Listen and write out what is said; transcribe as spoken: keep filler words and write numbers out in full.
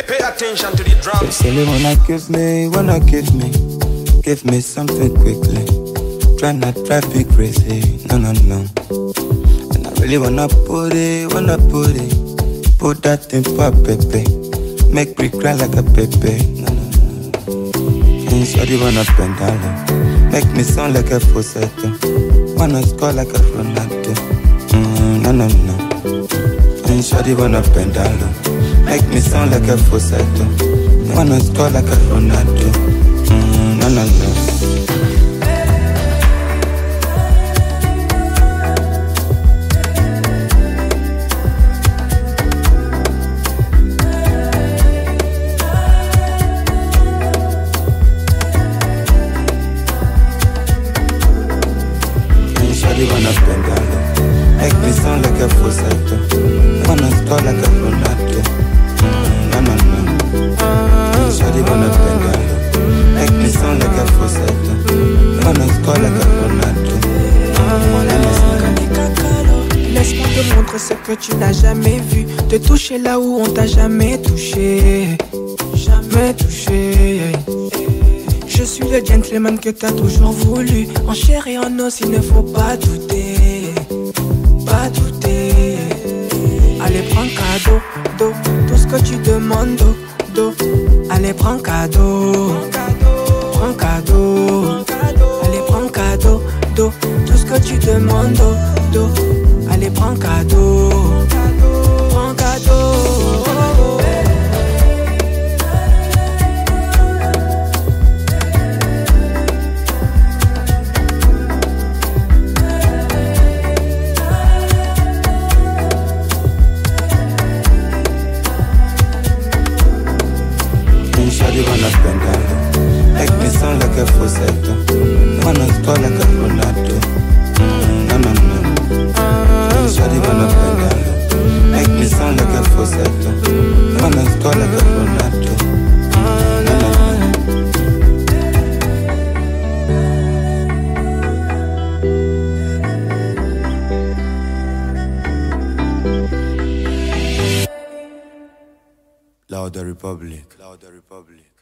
pay attention to the drums. They say wanna give me, wanna give me, give me something quickly. Try not drive me crazy, no no no. And I really wanna put it, wanna put it, put that in for baby. Make me cry like a baby, no no no. And shawty wanna bend down, make me sound like a falsetto. Wanna score like a Ronaldo, mm, no no no. And shawty wanna bend down, make me sound like a falsetto. Wanna score like a Ronaldo, mm, no no no. Wanna bend down, make me sound like a falsetto. Wanna score like a Ronaldo, mm, no no no. Shawty wanna bend down, make me sound like a falsetto. Wanna score like a Ronaldo, mm, no no no. Laisse-moi te montrer ce que tu n'as jamais vu, te toucher là où on t'a jamais touché, jamais touché. Je suis le gentleman que t'as toujours voulu. En chair et en os, il ne faut pas douter, pas douter. Allez, prends cadeau, do, tout ce que tu demandes, do, do. Allez, prends cadeau, prends cadeau. Allez, prends cadeau, do, tout ce que tu demandes, do, do. Allez, prends cadeau, prends cadeau. Shawty wanna bend down, make me sound like a falsetto. Wanna score like a Ronaldo, mm, no no no. Shawty wanna bend down, make me sound like a falsetto. Wanna score like a Ronaldo, mm, no no Louder Republic. Louder Republic.